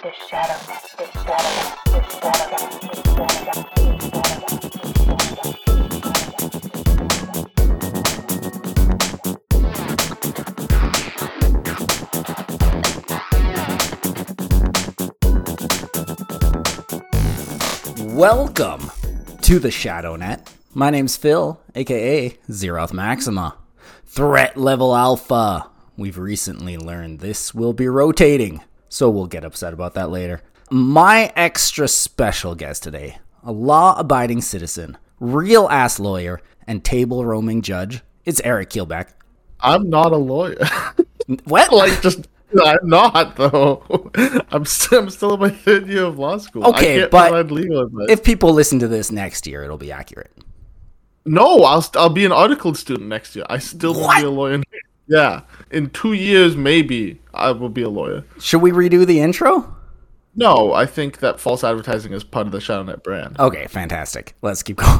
Welcome to the ShadowNet. My name's Phil, aka Zeroth Maxima. Threat level alpha. We've recently learned this will be rotating, so we'll get upset about that later. My extra special guest today, a law-abiding citizen, real-ass lawyer, and table-roaming judge, it's Eric Keelback. I'm not a lawyer. What? I'm not, though. I'm still in my third year of law school. Okay, I can't but provide legal advice. If people listen to this next year, it'll be accurate. No, I'll be an articled student next year. I still will be a lawyer. Yeah, in 2 years, maybe I will be a lawyer. Should we redo the intro? No, I think that false advertising is part of the ShadowNet brand. Okay, fantastic. Let's keep going.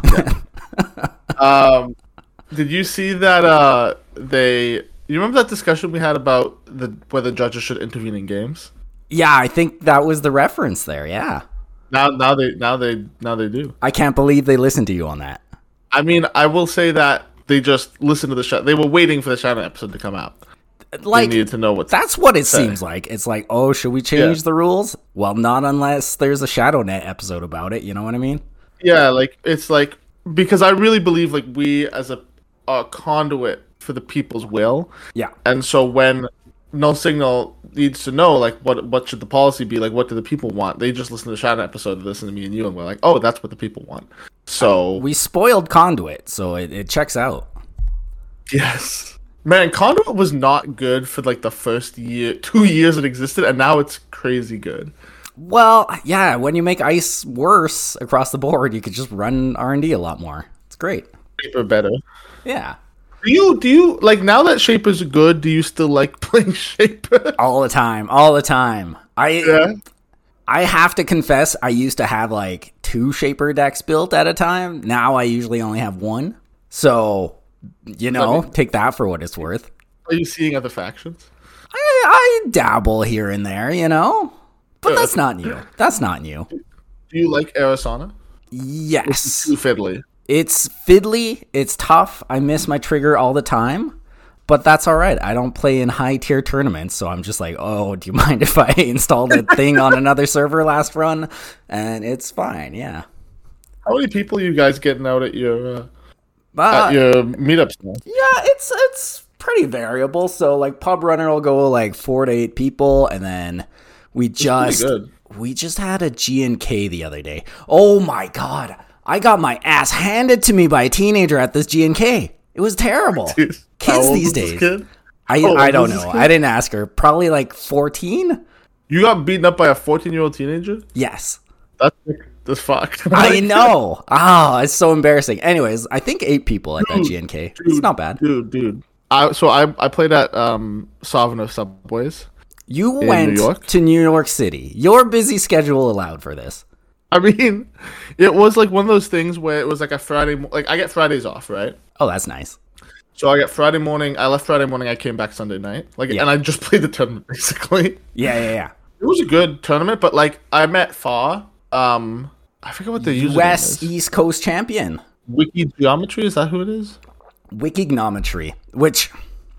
Did you see that you remember that discussion we had about whether judges should intervene in games? Yeah, I think that was the reference there. Yeah. Now they do. I can't believe they listened to you on that. I mean, I will say that they just listened to the show. They were waiting for the ShadowNet episode to come out. Like, they needed to know what. That's what it seems like. It's like, oh, should we change the rules? Well, not unless there's a ShadowNet episode about it. You know what I mean? Yeah, like it's like because I really believe like we as a conduit for the people's will. Yeah. And so when No Signal needs to know like what should the policy be, like what do the people want, they just listen to the ShadowNet episode, listen to me and you, and we're like, oh, that's what the people want. So we spoiled Conduit, so it checks out. Yes. Man, Conduit was not good for like the first 2 years it existed, and now it's crazy good. Well, yeah, when you make ICE worse across the board, you could just run R&D a lot more. It's great. Shaper better. Yeah. Do you like now that Shaper's good, do you still like playing Shaper? All the time. I have to confess, I used to have like 2 Shaper decks built at a time. Now I usually only have 1. So, take that for what it's worth. Are you seeing other factions? I dabble here and there, But that's not new. That's not new. Do you like Arizona? Yes. It's too fiddly. It's fiddly. It's tough. I miss my trigger all the time. But that's all right. I don't play in high-tier tournaments, so I'm just like, oh, do you mind if I installed a thing on another server last run? And it's fine, yeah. How many people are you guys getting out at your meetups now? Yeah, it's pretty variable. So, like, Pub Runner will go, like, 4 to 8 people, and then we just had a G&K the other day. Oh, my God. I got my ass handed to me by a teenager at this G&K. It was terrible. Dude, kids these days. I don't know. I didn't ask her. Probably like 14? You got beaten up by a 14-year-old teenager? Yes. That's fucked. I know. It's so embarrassing. Anyways, I think 8 people at that G&K. It's not bad. Dude. I played at Sovereign of Subways. You went to New York City. Your busy schedule allowed for this. I mean, it was like one of those things where it was like a Friday, like I get Fridays off, right? Oh, that's nice. So I get Friday morning. I left Friday morning. I came back Sunday night, and I just played the tournament basically. Yeah. It was a good tournament, but like I met Fa. I forget what the US East Coast champion. Wiki Geometry, is that who it is? Wikignometry, which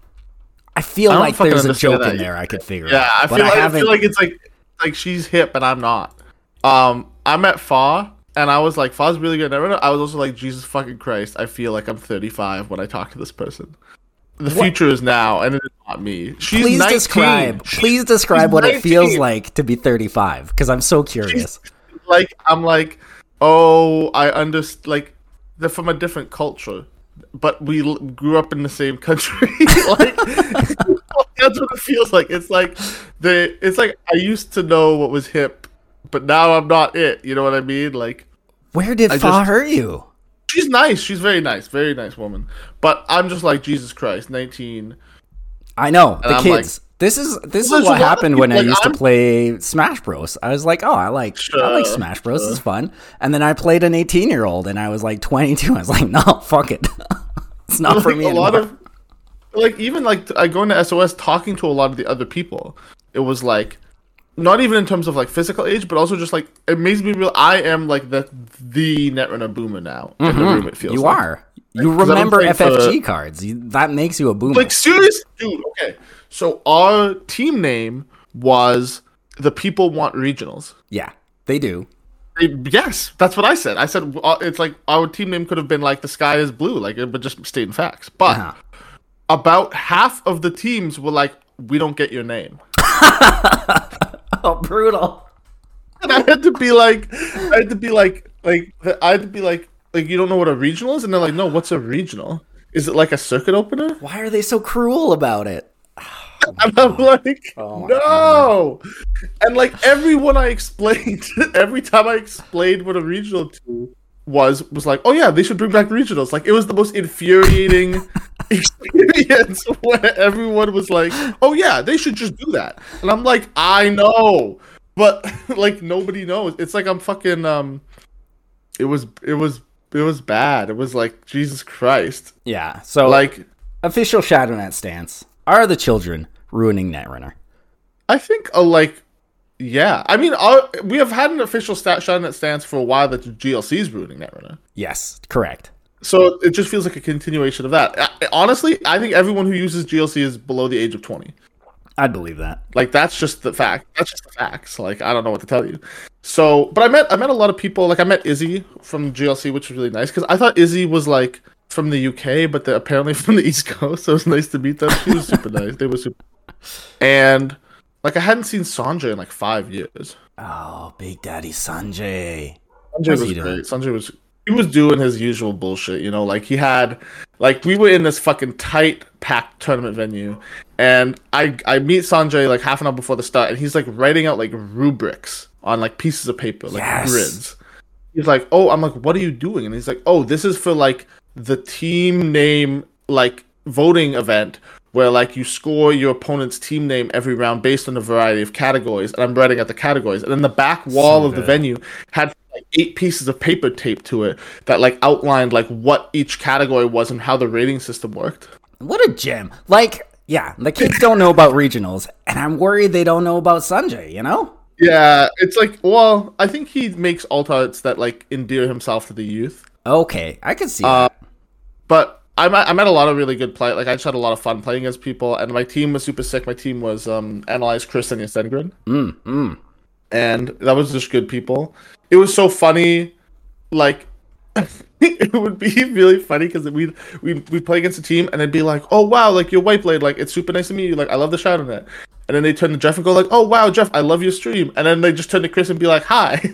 I feel like there's a joke in there I could figure out. Yeah, I feel like it's like she's hip and I'm not. I met Fa, and I was like, Fa's really good. I was also like, Jesus fucking Christ, I feel like I'm 35 when I talk to this person. The future is now, and it is not me. She's 19. Please describe what 19. It feels like to be 35, because I'm so curious. I'm like, oh, I understand. Like, they're from a different culture, but we grew up in the same country. Like, that's what it feels like. It's like I used to know what was hip, but now I'm not it. You know what I mean? Like, where did Fa hurt you? She's nice. She's very nice woman. But I'm just like, Jesus Christ, 19. I know the kids. Like, this is what happened when I used to play Smash Bros. I was like, oh, I like Smash Bros. It's fun. And then I played an 18-year-old, and I was like 22. I was like, no, fuck it. It's not for me anymore. Even I go into SOS talking to a lot of the other people. It was like, not even in terms of like physical age, but also just like it makes me real. I am like the Netrunner boomer now in the room. It feels You like. are. You 'Cause I don't remember think FFG cards. That makes you a boomer. Like serious, dude. Okay, so our team name was the People Want Regionals. Yeah, they do. Yes, that's what I said. I said it's like our team name could have been like the sky is blue, like it would just stating facts. But Uh-huh. about half of the teams were like, we don't get your name. Oh, brutal. And I had to be like, you don't know what a regional is? And they're like, no, what's a regional? Is it like a circuit opener? Why are they so cruel about it? And I'm like, Oh my no. And like everyone I explained, every time I explained what a regional to was like, oh yeah, they should bring back regionals. Like it was the most infuriating experience where everyone was like, oh yeah, they should just do that. And I'm like, I know. But like nobody knows. It's like I'm fucking it was bad. It was like Jesus Christ. Yeah, so Like official ShadowNet stance. Are the children ruining Netrunner? I think yeah. I mean we have had an official ShadowNet stance for a while that GLC is ruining Netrunner. Yes, correct. So it just feels like a continuation of that. Honestly, I think everyone who uses GLC is below the age of 20. I'd believe that. Like that's just the fact. That's just the facts. Like I don't know what to tell you. So, but I met a lot of people. Like I met Izzy from GLC, which was really nice because I thought Izzy was like from the UK, but they're apparently from the East Coast. So it was nice to meet them. She was super nice. They were super. And like I hadn't seen Sanjay in like 5 years. Oh, Big Daddy Sanjay. Sanjay How's was he doing? great. Sanjay was. He was doing his usual bullshit, you know, like he had, like we were in this fucking tight, packed tournament venue, and I meet Sanjay like half an hour before the start, and he's like writing out like rubrics on like pieces of paper, like Yes. grids. He's like, oh, I'm like, what are you doing? And he's like, oh, this is for like the team name like voting event where like you score your opponent's team name every round based on a variety of categories, and I'm writing out the categories, and then the back wall of the good. venue had like 8 pieces of paper taped to it that like outlined like what each category was and how the rating system worked. What a gem. Like, yeah, the kids don't know about regionals, and I'm worried they don't know about Sanjay, you know? Yeah, it's like, well, I think he makes alt arts that like endear himself to the youth. Okay, I can see that. But I met a lot of really good play. Like I just had a lot of fun playing against people, and my team was super sick. My team was Analyze, Chris, and Yasengrin. And that was just good people. It was so funny, like it would be really funny because we'd play against a team and they'd be like, oh wow, like your white blade, like it's super nice to meet you, like I love the ShadowNet. And then they turn to Jeff and go like, oh wow, Jeff, I love your stream. And then they just turn to Chris and be like, hi.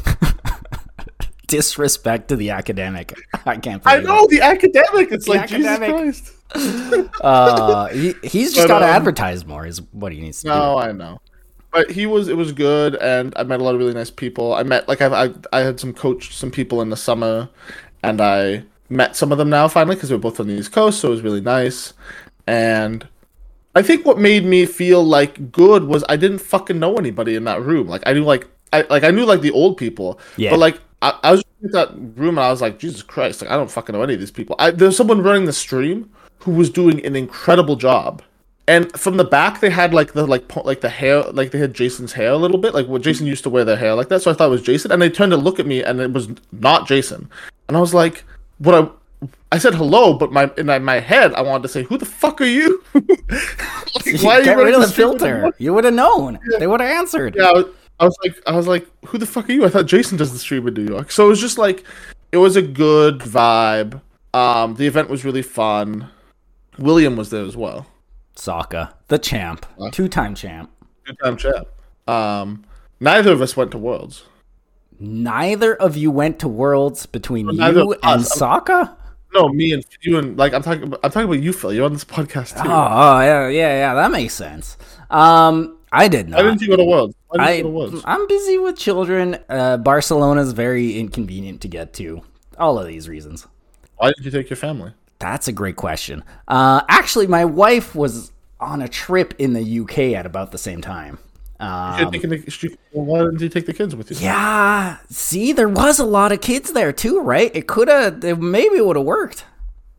Disrespect to the academic. I can't I believe know the academic. It's like academic. Jesus Christ. He's just got to advertise more is what he needs to No, I know. But it was good, and I met a lot of really nice people. I met like I had some people in the summer, and I met some of them now finally because we were both on the East Coast, so it was really nice. And I think what made me feel like good was I didn't fucking know anybody in that room. Like I knew I knew like the old people, Yeah. but like I was in that room and I was like, Jesus Christ, like I don't fucking know any of these people. There's someone running the stream who was doing an incredible job. And from the back, they had like the hair, like they had Jason's hair a little bit, like what Jason used to wear their hair like that. So I thought it was Jason, and they turned to look at me, and it was not Jason. And I was like, I said hello, but in my head, I wanted to say, who the fuck are you? Like, why are you Get rid running of the stream with filter. You would have known. They would have answered. Yeah, I was like, who the fuck are you? I thought Jason does the stream in New York. So it was just like, it was a good vibe. The event was really fun. William was there as well. Sokka, the champ, 2-time champ. 2-time champ. Neither of us went to Worlds. Neither of you went to Worlds between neither you of and us. Sokka? No, me and you and like I'm talking about you, Phil. You're on this podcast too. Oh, yeah, that makes sense. I did not. Why didn't you go to Worlds? Why didn't you go to Worlds? I'm busy with children. Barcelona's very inconvenient to get to. All of these reasons. Why didn't you take your family? That's a great question. Actually, my wife was on a trip in the UK at about the same time. Why didn't you take the kids with you? Yeah, see, there was a lot of kids there too, right? Maybe it would have worked.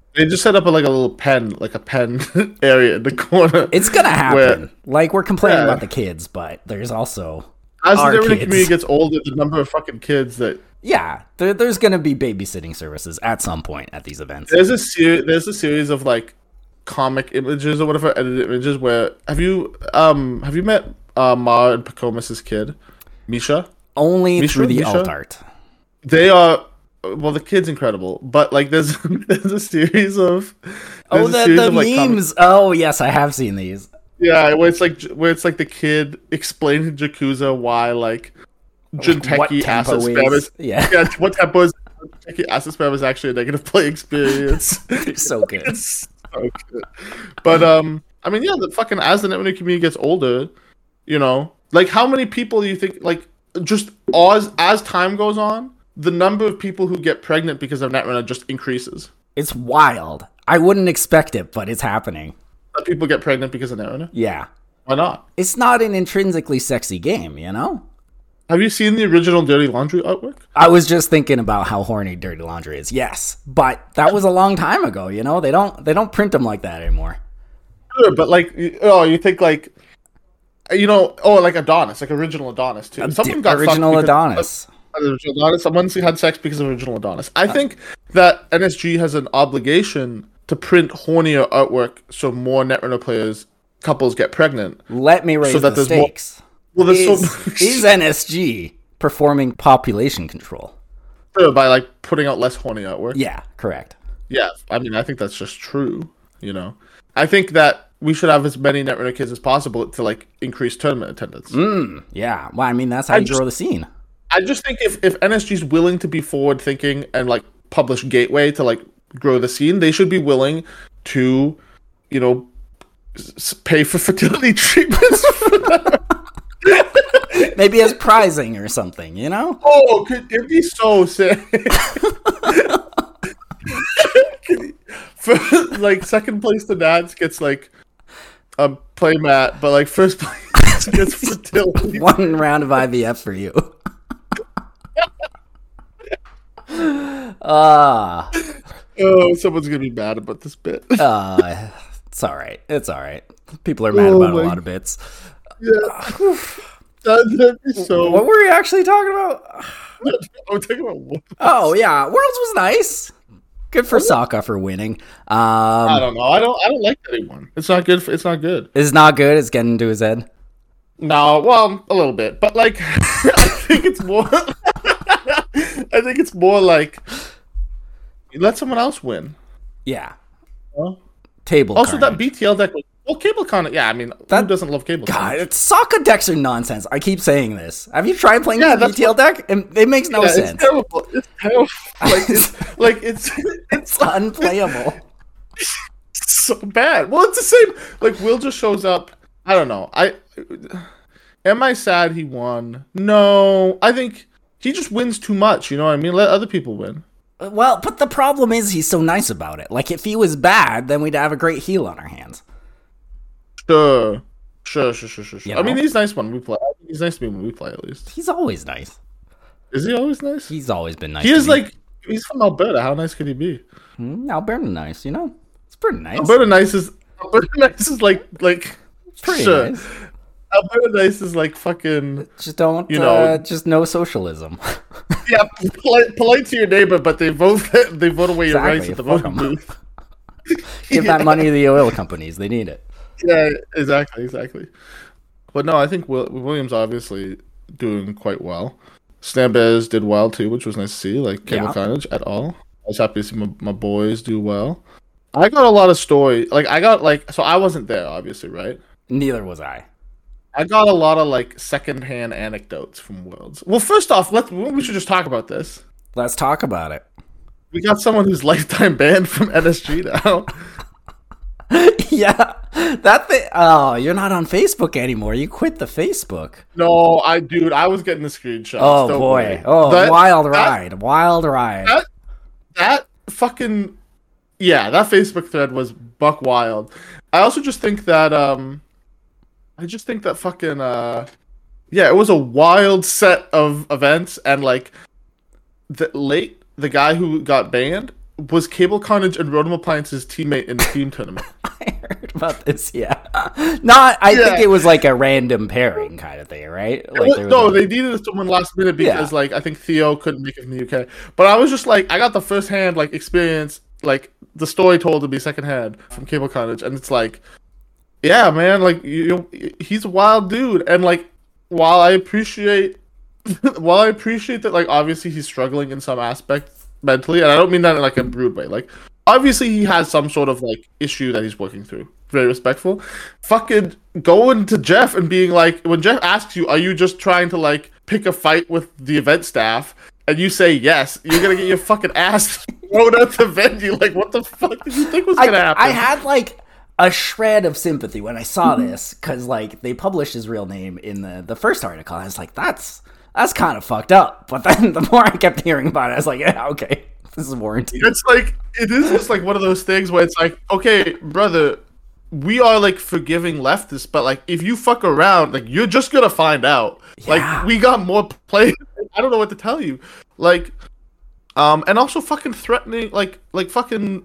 They just set up a little pen, like a pen area in the corner. It's gonna happen. Like, we're complaining Yeah. about the kids, but there's also As the our internet kids. community gets older, the number of fucking kids that Yeah, there's gonna be babysitting services at some point at these events. there's a series of like comic images or whatever, edited images where have you met Mar and Pacomas's kid, Misha? Only through the Misha? alt art. They are well, the kid's incredible, but like there's a series of Oh, there's a series the of, like, memes. Oh, yes, I have seen these. yeah, where it's like the kid explaining to Yakuza why like What Jinteki tempo acid spam is. is Yeah, what tempo is Jinteki acid spam is actually a negative play experience. they're so good. It's so good. But I mean, yeah, the fucking as the Netrunner community gets older, you know, like how many people do you think like just as time goes on, the number of people who get pregnant because of Netrunner just increases. It's wild. I wouldn't expect it, but it's happening. That people get pregnant because of Netrunner. Yeah. Why not? It's not an intrinsically sexy game, you know? Have you seen the original Dirty Laundry artwork? I was just thinking about how horny Dirty Laundry is. Yes, but that was a long time ago, you know? They don't print them like that anymore. Sure, but like, you think like, you know, like Adonis, like original Adonis too. Someone got Original fucked because- Adonis. Original Adonis. Someone had sex because of original Adonis. I think that NSG has an obligation to print hornier artwork so more Netrunner players couples get pregnant. Let me raise So that the there's more- stakes. Well, there's Is NSG performing population control? by like putting out less horny artwork. Yeah, correct. Yeah, I mean, I think that's just true. You know, I think that we should have as many Netrunner kids as possible to like increase tournament attendance. Yeah, well, I mean, that's how you grow the scene. I just think if NSG is willing to be forward thinking and like publish Gateway to like grow the scene, they should be willing to, you know, pay for fertility treatments. Maybe as prizing or something, you know? Oh, it'd be so sick. For like second place to Nats gets like a play mat, but like first place gets fertility. One round of IVF for you. Oh, someone's gonna be mad about this bit. It's all right. It's all right. People are mad about a my- lot of bits. Yeah, that'd be so. What were we actually talking about? I'm talking about what? Oh yeah, Worlds was nice. Good for Sokka for winning. I don't know. I don't like that one. It's not good. It's not good. It's not good. It's getting into his head. No, well, a little bit, but like, I think it's more. I think it's more like let someone else win. Yeah. Huh? Table. Also, carnage. that BTL deck. Well, CableCon. Yeah, I mean, who doesn't love CableCon? God, Sokka decks are nonsense. I keep saying this. Have you tried playing Yeah, the that's BTL deck? It makes no Yeah, sense. it's terrible. It's terrible. It's Unplayable. so bad. Well, it's the same. Like, Will just shows up. I don't know. Am I sad he won? No, I think he just wins too much. You know what I mean? Let other people win. Well, but the problem is he's so nice about it. Like, if he was bad, then we'd have a great heel on our hands. Sure. You I mean, know? he's nice when we play. He's nice to me when we play, at least. He's always nice. Is he always nice? He's always been nice. He to is me. like, he's from Alberta. How nice could he be? Alberta nice, you know? It's pretty nice. Alberta nice is like pretty sure. nice. Alberta nice is like fucking Just don't, You know- just no socialism. yeah, polite to your neighbor, but they vote away your rights Exactly, at the fuck voting 'em. booth. Give that money to the oil companies. They need it. Yeah, exactly. But no, I think Williams obviously doing quite well. Snambez did well too, which was nice to see. Like Cable Yeah. Carnage at all. I was happy to see my boys do well. I got a lot of story. Like I got so I wasn't there, obviously, right? Neither was I. I got a lot of like secondhand anecdotes from Worlds. Well, first off, we should just talk about this. Let's talk about it. We got someone who's lifetime banned from NSG now. Yeah, that thing. Oh, you're not on Facebook anymore. You quit the Facebook. No, I was getting the screenshots. Oh Don't boy. worry. Oh, That- wild that- ride. Wild ride. That fucking that Facebook thread was buck wild. I also just think that fucking it was a wild set of events, and like the guy who got banned was Cable Carnage and Rotom Appliance's teammate in the team tournament. I heard about this, yeah. I think it was like a random pairing kind of thing, right? Like, they needed someone last minute because like I think Theo couldn't make it from the UK. But I was just like, I got the first hand like experience, like the story told to me secondhand from Cable Carnage, and it's like, yeah, man, like he's a wild dude, and like while I appreciate that, like obviously he's struggling in some aspects mentally, and I don't mean that in like a rude way, like. Obviously, he has some sort of like issue that he's working through. Very respectful. Fucking going to Jeff and being like, when Jeff asks you, "Are you just trying to like pick a fight with the event staff?" and you say yes, you're gonna get your fucking ass thrown out the venue. Like, what the fuck did you think was gonna happen? I had like a shred of sympathy when I saw this because like they published his real name in the first article. I was like, that's kind of fucked up. But then the more I kept hearing about it, I was like, yeah, okay. This is warranted. It's like, it is just like one of those things where it's like, okay, brother, we are like forgiving leftists, but like if you fuck around, like you're just gonna find out. Yeah. Like we got more players. I don't know what to tell you. Like, and also fucking threatening, like fucking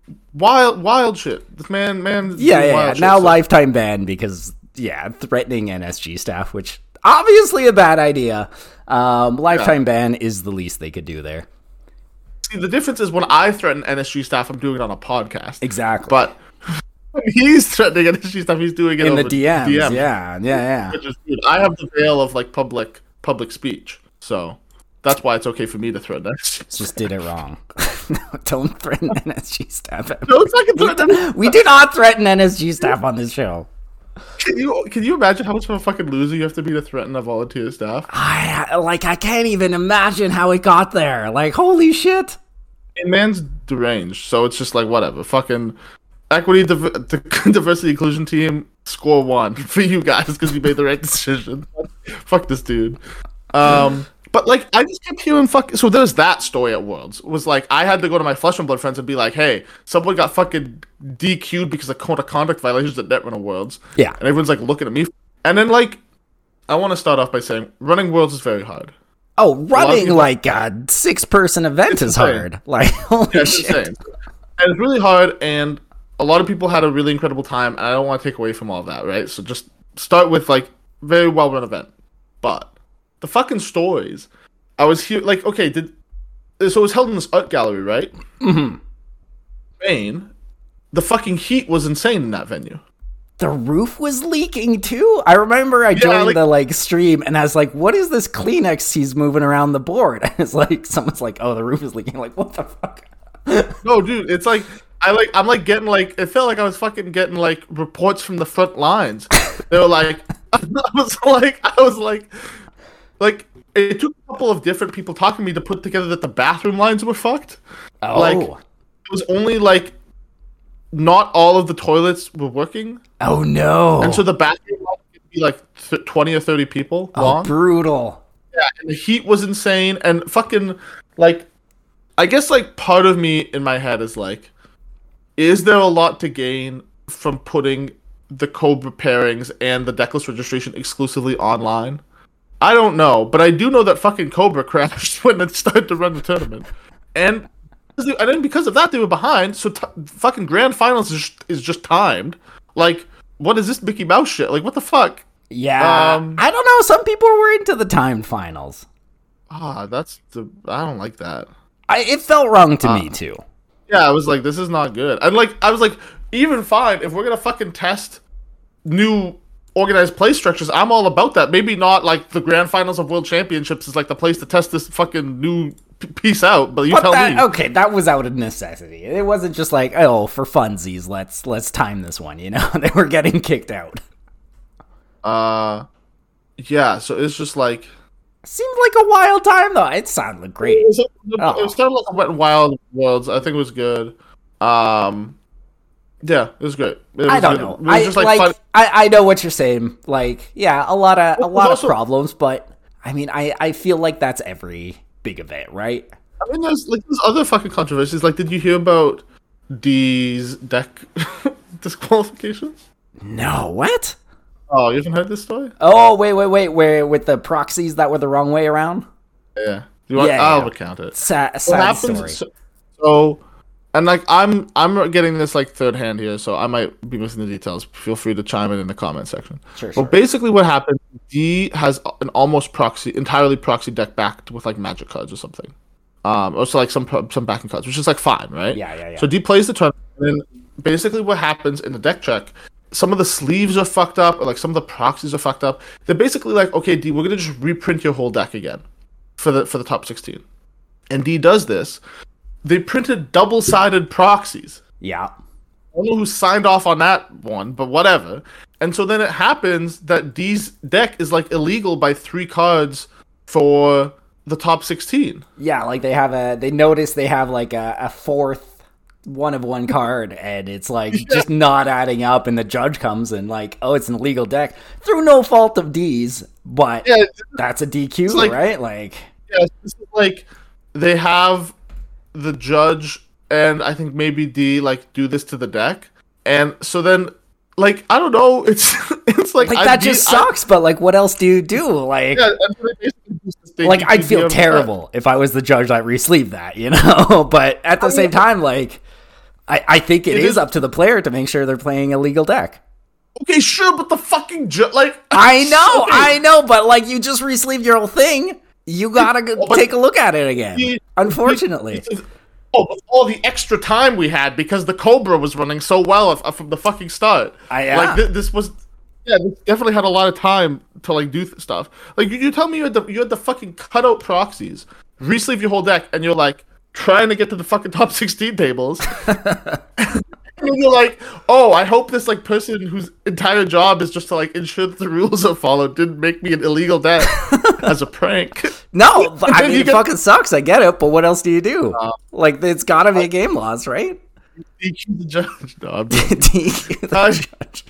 wild shit. This man. Yeah. Now lifetime ban because threatening NSG staff, which obviously a bad idea. Lifetime ban is the least they could do there. The difference is when I threaten NSG staff, I'm doing it on a podcast. Exactly. But when he's threatening NSG staff, he's doing it in over the DMs. Yeah. Which is good. I have the veil of like public speech, so that's why it's okay for me to threaten NSG. Just did it wrong. No, don't threaten NSG staff. Don't fucking threaten. We do not threaten NSG staff on this show. Can you imagine how much of a fucking loser you have to be to threaten a volunteer staff? I can't even imagine how it got there. Like, holy shit. And man's deranged, so it's just like whatever. Fucking equity, diversity, inclusion team, score 1 for you guys because you made the right decision. Fuck this dude. But like I just kept hearing fuck. So there's that story at Worlds. It was like I had to go to my Flesh and Blood friends and be like, hey, someone got fucking DQ'd because of code of conduct violations at Netrunner Worlds. Yeah. And everyone's like looking at me. And then like I want to start off by saying running Worlds is very hard. Oh, running like a 6-person event is hard. Like holy shit. Insane. And it's really hard, and a lot of people had a really incredible time, and I don't want to take away from all of that, right? So just start with like very well run event. But the fucking stories, I was here like, okay, so it was held in this art gallery, right? Mm-hmm. Spain, the fucking heat was insane in that venue. The roof was leaking too. I remember I joined the stream and I was like, what is this Kleenex he's moving around the board? And it's like someone's like, oh, the roof is leaking. I'm like, what the fuck? No, dude, it's like I'm like getting like it felt like I was fucking getting like reports from the front lines. They were like I was like it took a couple of different people talking to me to put together that the bathroom lines were fucked. Oh. Like it was only like not all of the toilets were working. Oh no. And so the bathroom line could be like 20 or 30 people long. Oh, brutal. Yeah, and the heat was insane and fucking like I guess like part of me in my head is like, is there a lot to gain from putting the Cobra pairings and the deckless registration exclusively online? I don't know, but I do know that fucking Cobra crashed when it started to run the tournament, and then because of that they were behind. So fucking grand finals is just timed. Like, what is this Mickey Mouse shit? Like, what the fuck? Yeah, I don't know. Some people were into the timed finals. I don't like that. It felt wrong to me too. Yeah, I was like, this is not good. And like, I was like, even fine if we're gonna fucking test new organized play structures, I'm all about that. Maybe not like the grand finals of world championships is like the place to test this fucking new piece out, but tell me. Okay, that was out of necessity. It wasn't just like, oh, for funsies, let's time this one, you know? They were getting kicked out. Yeah, so it's just like seemed like a wild time though. It sounded great. It was kind of like a Wet n Wild Worlds. I think it was good. Yeah, it was great. I don't know. It was just like fun. I know what you're saying. Like, yeah, a lot of problems, but I mean, I feel like that's every big event, right? I mean, there's other fucking controversies. Like, did you hear about D's deck disqualifications? No, what? Oh, you haven't heard this story? Oh, wait, where with the proxies that were the wrong way around? Yeah. I'll recount it. Sad story. So And like I'm getting this like third hand here, so I might be missing the details. Feel free to chime in the comment section. Sure. But basically, what happened? D has an almost entirely proxy deck backed with like magic cards or something. Or so like some backing cards, which is like fine, right? Yeah. So D plays the turn, and then basically what happens in the deck check, some of the sleeves are fucked up, or like some of the proxies are fucked up. They're basically like, okay, D, we're gonna just reprint your whole deck again for the top 16. And D does this. They printed double-sided proxies. Yeah. I don't know who signed off on that one, but whatever. And so then it happens that D's deck is like illegal by 3 cards for the top 16. Yeah, like they notice they have like a fourth one of one card, and it's like just not adding up, and the judge comes and like, oh, it's an illegal deck through no fault of D's, but that's a DQ, like, right? Like, yeah, this is like they have the judge and I think maybe D like do this to the deck, and so then like I don't know, it's like that just sucks. But like, what else do you do? Like, like I'd feel terrible if I was the judge that re-sleeved that, you know. But at the same time, like I think it is up to the player to make sure they're playing a legal deck. Okay, sure, but the fucking judge, like I know, but like you just re-sleeved your whole thing. You gotta take a look at it again. Unfortunately. With all the extra time we had because the Cobra was running so well from the fucking start. Like this was, this definitely had a lot of time to like do stuff. Like you tell me you had the fucking cutout proxies, re-sleeve your whole deck, and you're like trying to get to the fucking top 16 tables. And you're like, oh, I hope this like person whose entire job is just to like ensure that the rules are followed didn't make me an illegal deck as a prank. No, but I mean, it fucking sucks. I get it, but what else do you do? Like, it's gotta be a game loss, right? DQ the judge. No, I'm DQ the judge.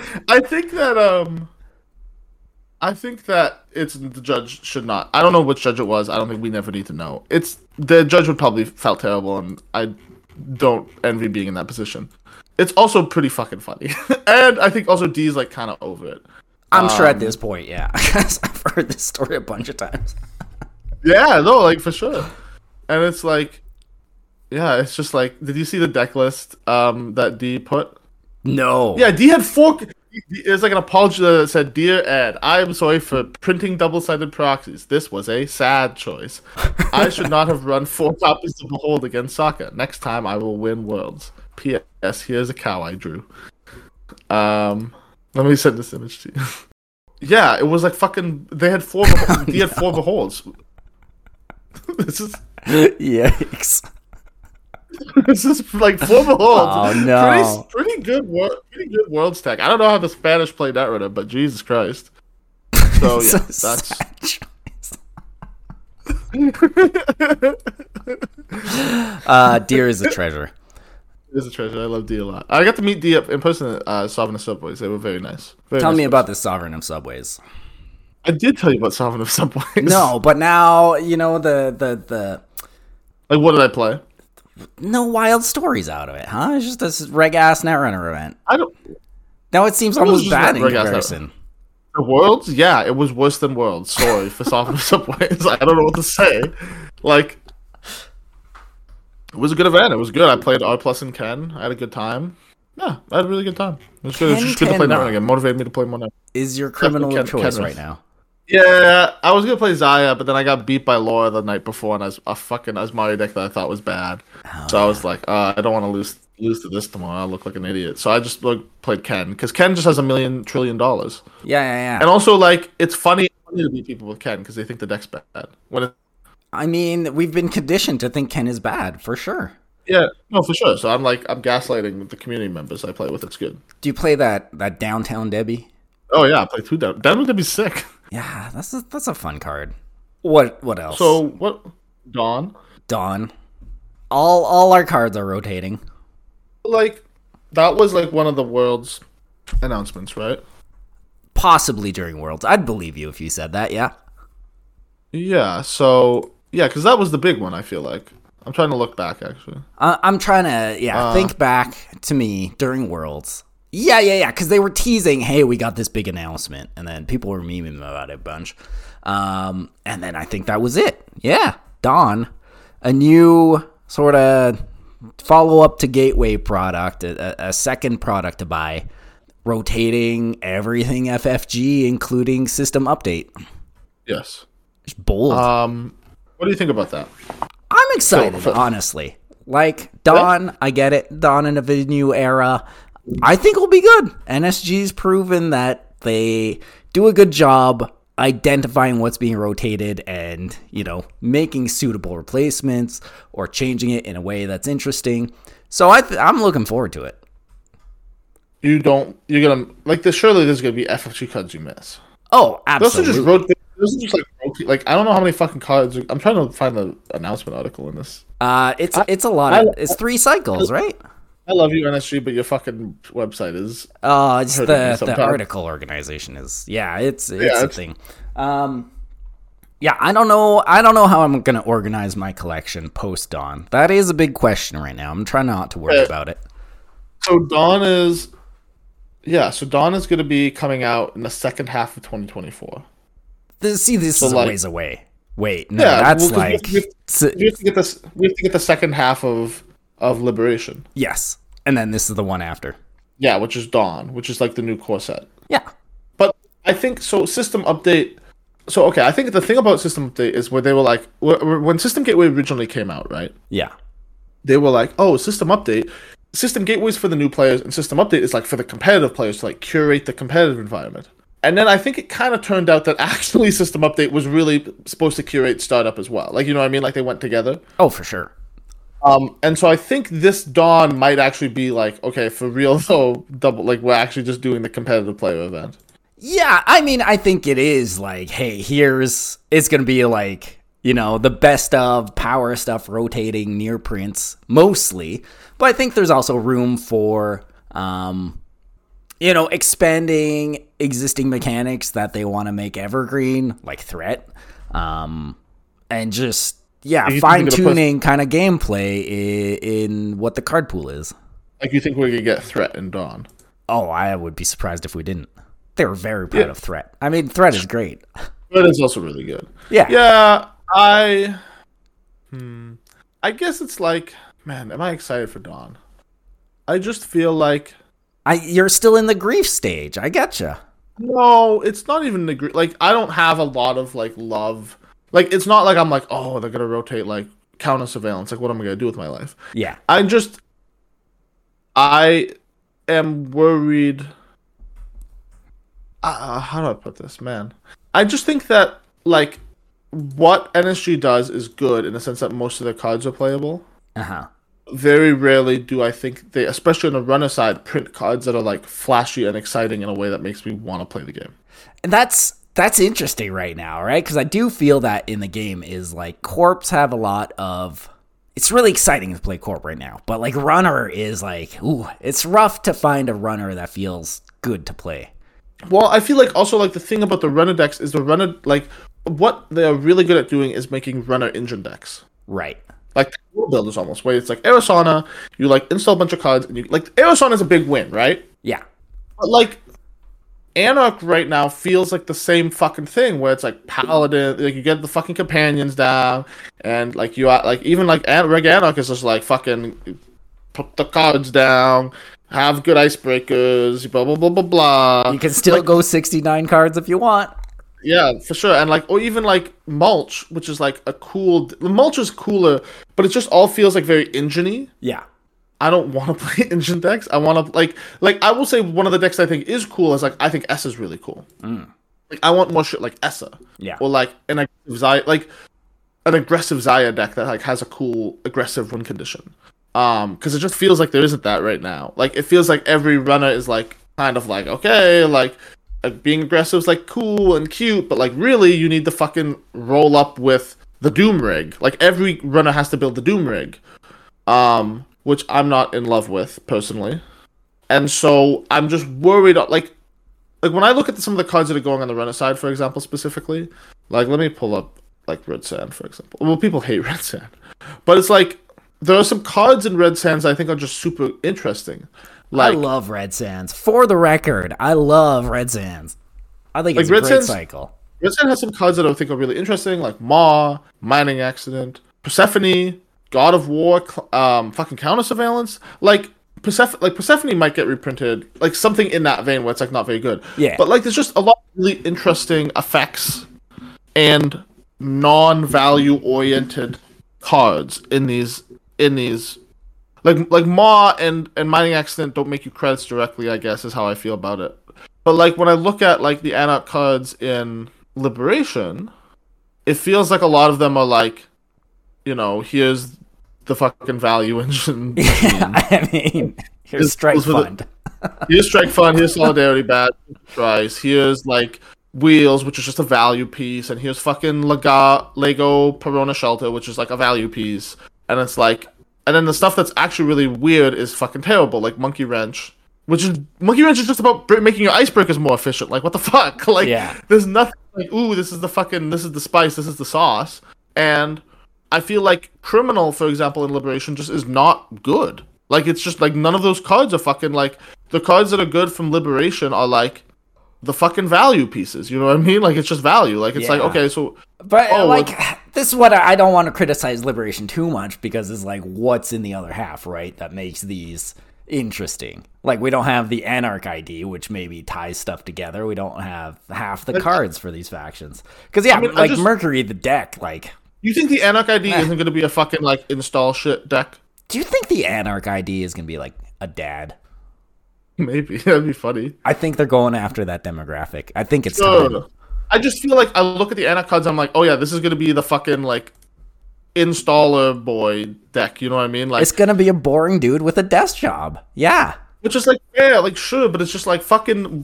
I think that it's the judge should not. I don't know which judge it was. I don't think we never need to know. The judge would probably felt terrible, and I don't envy being in that position. It's also pretty fucking funny, and I think also D's like kind of over it. I'm sure at this point, yeah, because I've heard this story a bunch of times. Yeah, no, like for sure. And it's like, yeah, it's just like, did you see the deck list that D put? No. Yeah, D had 4. It's like an apology that said, "Dear Ed, I am sorry for printing double-sided proxies. This was a sad choice. I should not have run 4 copies of Behold against Sokka. Next time I will win Worlds. P.S. Here's a cow I drew." Let me send this image to you. Yeah, it was like fucking. They had 4. D had 4 Beholds. This is yikes. This is like 4 Beholds. Oh no! Pretty good Worlds tech. I don't know how the Spanish played that right, but Jesus Christ. So yeah, that's. Deer is a treasure. It is a treasure. I love D a lot. I got to meet D up in person at Sovereign of Subways. They were very nice. Tell me about this Sovereign of Subways. I did tell you about Sovereign of Subways. No, but now you know the. Like, what did I play? No wild stories out of it, huh? It's just this reg-ass Netrunner event. I don't. Now it seems almost bad in comparison. The Worlds? Yeah, it was worse than Worlds. Sorry for Sovereign of Subways. I don't know what to say. Like, it was a good event. It was good. I played R+ and Ken. I had a good time. Yeah, I had a really good time. It was good. It was just good to play Netrunner again. Motivated me to play more Netrunner. Is your criminal of choice right now? Yeah, I was gonna play Xayah, but then I got beat by Laura the night before, and I was a fucking Asmari deck that I thought was bad. So I was like, I don't want to lose to this tomorrow. I look like an idiot. So I just played Ken because Ken just has $1 million trillion. Yeah. And also, like, it's funny to beat people with Ken because they think the deck's bad. I mean, we've been conditioned to think Ken is bad for sure. Yeah, no, for sure. So I'm gaslighting the community members I play with. It's good. Do you play that Downtown Debbie? Oh yeah, I play 2 Downtown Debbie's sick. Yeah, that's a fun card. What else? So what? Dawn. All our cards are rotating. Like, that was like one of the World's announcements, right? Possibly during Worlds. I'd believe you if you said that. Yeah. Yeah. So yeah, because that was the big one. I feel like I'm trying to look back actually. I'm trying to think back to me during Worlds. Yeah, because they were teasing, hey, we got this big announcement, and then people were memeing about it a bunch. And then I think that was it. Yeah, Dawn, a new sort of follow up to Gateway product, a second product to buy, rotating everything FFG, including system update. Yes. Just bold. What do you think about that? I'm excited, honestly. Like, Dawn, I get it. Dawn in a new era. I think will be good. NSG's proven that they do a good job identifying what's being rotated and, making suitable replacements or changing it in a way that's interesting. So I'm looking forward to it. You're gonna like this. Surely there's gonna be FFG cards you miss. Oh, absolutely. Those are just rotate. Like, I don't know how many fucking cards. I'm trying to find the announcement article in this. It's a lot. It's 3 cycles, right? I love you, NSG, but your fucking website is. It's the article organization is. Yeah, it's a thing. Yeah, I don't know how I'm gonna organize my collection post Dawn. That is a big question right now. I'm trying not to worry about it. So Dawn is going to be coming out in the second half of 2024. This is a ways away. Wait, no, that's we have to get this. We have to get the second half of Liberation. Yes, and then this is the one after. Yeah, which is Dawn, which is like the new core set. Yeah, but I think so. System update. So okay, I think the thing about System Update is where they were like, when System Gateway originally came out, right? Yeah, they were like, oh, System Update. System Gateway is for the new players, and System Update is like for the competitive players to like curate the competitive environment. And then I think it kind of turned out that actually System Update was really supposed to curate Startup as well. Like, you know what I mean? Like, they went together. Oh, for sure. And so I think this Dawn might actually be like, okay, for real though, we're actually just doing the competitive player event. Yeah, I mean, I think it is like, hey, it's going to be like, the best of power stuff rotating near prints mostly. But I think there's also room for, expanding existing mechanics that they want to make evergreen, like Threat, and just, fine-tuning kind of gameplay in what the card pool is. Like, you think we're going to get Threat in Dawn? Oh, I would be surprised if we didn't. They were very proud of Threat. I mean, Threat is great. Threat is also really good. Yeah. Yeah, I guess it's like, man, am I excited for Dawn? I just feel like... You're still in the grief stage. I getcha. No, it's not even the grief. Like, I don't have a lot of, like, love. Like, it's not like I'm like, oh, they're going to rotate, like, counter surveillance. Like, what am I going to do with my life? Yeah. I am worried... how do I put this, man? I just think that, like, what NSG does is good in the sense that most of their cards are playable. Uh-huh. Very rarely do I think they, especially on the runner side, print cards that are like flashy and exciting in a way that makes me want to play the game. And that's interesting right now, right? Because I do feel that in the game is like Corps have a lot of... It's really exciting to play Corp right now, but like runner is like, ooh, it's rough to find a runner that feels good to play. Well, I feel like also like the thing about the runner decks is the runner, like what they're really good at doing is making runner engine decks. Right. Like world builders almost, where it's like Aerosana, you like install a bunch of cards, and you like Aerosana is a big win, right? Yeah. But like Anarch right now feels like the same fucking thing, where it's like Paladin, like you get the fucking companions down, and like you are like even like Reg Anarch is just like fucking put the cards down, have good icebreakers, blah blah blah blah blah. You can still like, go 69 cards if you want. Yeah, for sure. And like, or even like Mulch, which is like a cool... Mulch is cooler, but it just all feels like very engine-y. Yeah. I don't want to play engine decks. I want to like I will say one of the decks I think is cool is like, I think Essa is really cool. Like, I want more shit like Essa. Yeah. Or like an aggressive Zaya deck that like has a cool aggressive run condition. Because it just feels like there isn't that right now. Like, it feels like every runner is like kind of like, okay, like being aggressive is like cool and cute, but like really you need to fucking roll up with the Doom Rig. Like, every runner has to build the Doom Rig, which I'm not in love with personally. And so I'm just worried, like when I look at some of the cards that are going on the runner side, for example, specifically, like let me pull up like Red Sand, for example. Well, people hate Red Sand, but it's like there are some cards in Red Sands I think are just super interesting. Like, I love Red Sands. For the record, I love Red Sands. I think it's like a great cycle. Red Sand has some cards that I think are really interesting, like Maw, Mining Accident, Persephone, God of War, fucking Counter Surveillance. Like Persephone might get reprinted, like something in that vein where it's like not very good. Yeah. But like there's just a lot of really interesting effects and non-value oriented cards in these like Ma and Mining Accident don't make you credits directly, I guess, is how I feel about it. But like when I look at like the Anarch cards in Liberation, it feels like a lot of them are like, you know, here's the fucking value engine. Yeah, I mean, here's Strike Fund. Here's Strike Fund, here's Solidarity Badge, Price, here's like Wheels, which is just a value piece, and here's fucking Lego Perona Shelter, which is like a value piece. And it's like, and then the stuff that's actually really weird is fucking terrible, like Monkey Wrench. Monkey Wrench is just about making your icebreakers more efficient. Like, what the fuck? Like, There's nothing like, ooh, this is the spice, this is the sauce. And I feel like Criminal, for example, in Liberation just is not good. Like, it's just like none of those cards are fucking like, the cards that are good from Liberation are like the fucking value pieces. You know what I mean? Like, it's just value. Like, it's like, okay, so. But this is what I don't want to criticize Liberation too much, because it's like, what's in the other half, right? That makes these interesting. Like, we don't have the Anarch ID, which maybe ties stuff together. We don't have half the cards for these factions. Because Mercury, the deck, like. You think the Anarch ID isn't going to be a fucking like install shit deck? Do you think the Anarch ID is going to be like a dad? Maybe. That'd be funny. I think they're going after that demographic. I think it's time. I just feel like I look at the Anarch cards, I'm like, oh yeah, this is going to be the fucking like installer boy deck. You know what I mean? Like, it's going to be a boring dude with a desk job. Yeah. Which is like, yeah, like sure, but it's just like fucking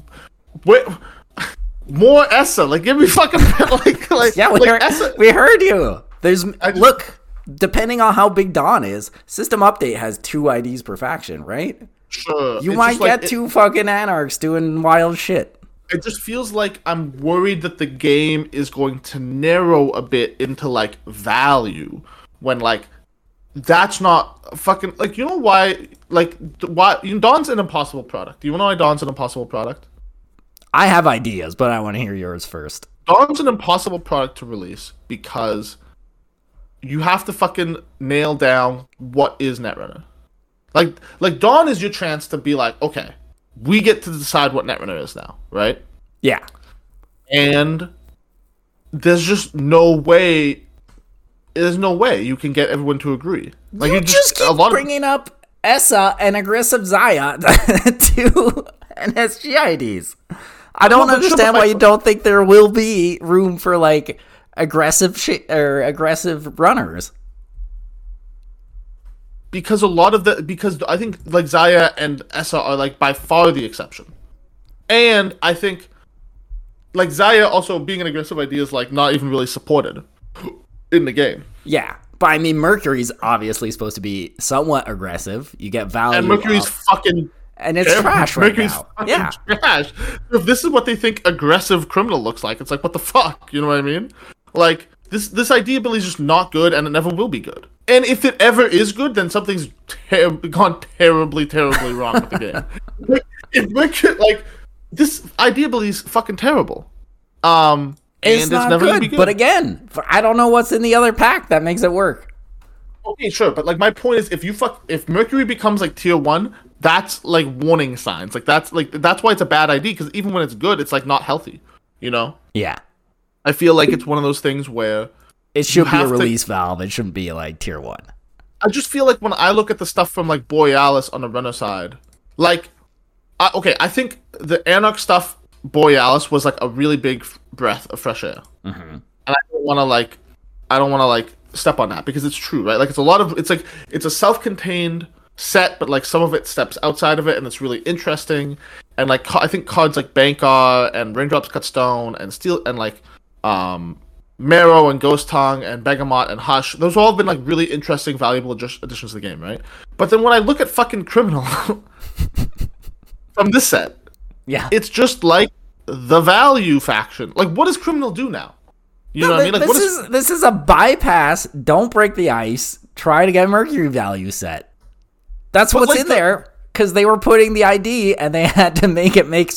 more Essa. Like, give me fucking like yeah, like we heard you. Look, depending on how big Dawn is, System Update has 2 IDs per faction, right? Sure. You might get 2 fucking Anarchs doing wild shit. It just feels like I'm worried that the game is going to narrow a bit into like value when like that's not fucking like, you know why, like, why Dawn's an impossible product. Do you know why Dawn's an impossible product? I have ideas, but I want to hear yours first. Dawn's an impossible product to release because you have to fucking nail down what is Netrunner. Like Dawn is your chance to be like, okay, we get to decide what Netrunner is now, right? Yeah. And there's just no way. There's no way you can get everyone to agree. Like, you just keep bringing up Essa and Aggressive Zaya to NSG IDs. I don't understand why you don't think there will be room for like aggressive aggressive runners. Because I think like Zaya and Essa are like by far the exception. And I think like Zaya also being an aggressive idea is like not even really supported in the game. Yeah. But I mean, Mercury's obviously supposed to be somewhat aggressive. You get value. And Mercury's fucking and it's trash right Mercury's now. Yeah. Trash. If this is what they think aggressive criminal looks like, it's like, what the fuck? You know what I mean? Like, this idea ability is just not good, and it never will be good. And if it ever is good, then something's gone terribly, terribly wrong with the game. Like, this idea ability is fucking terrible. It's not never good, but again, I don't know what's in the other pack that makes it work. Okay, sure, but like my point is, if Mercury becomes like tier 1, that's like warning signs. Like that's why it's a bad idea, because even when it's good, it's like not healthy. You know? Yeah. I feel like it's one of those things where it should be a release valve. It shouldn't be like tier 1. I just feel like when I look at the stuff from like Borealis on the runner side, like, I think the Anarch stuff, Borealis was like a really big breath of fresh air, and I don't want to like step on that, because it's true, right? Like, it's a self-contained set, but like some of it steps outside of it, and it's really interesting. And like I think cards like Bankar and Raindrops Cut Stone and Steel and like Marrow and Ghost Tongue and Begamot and Hush, those all have been like really interesting, valuable additions to the game, right? But then when I look at fucking Criminal from this set, yeah, it's just like the value faction. Like, what does Criminal do now? You know what I mean? Like, this is a bypass. Don't break the ice. Try to get Mercury value set. That's what's like in there, because they were putting the ID and they had to make it make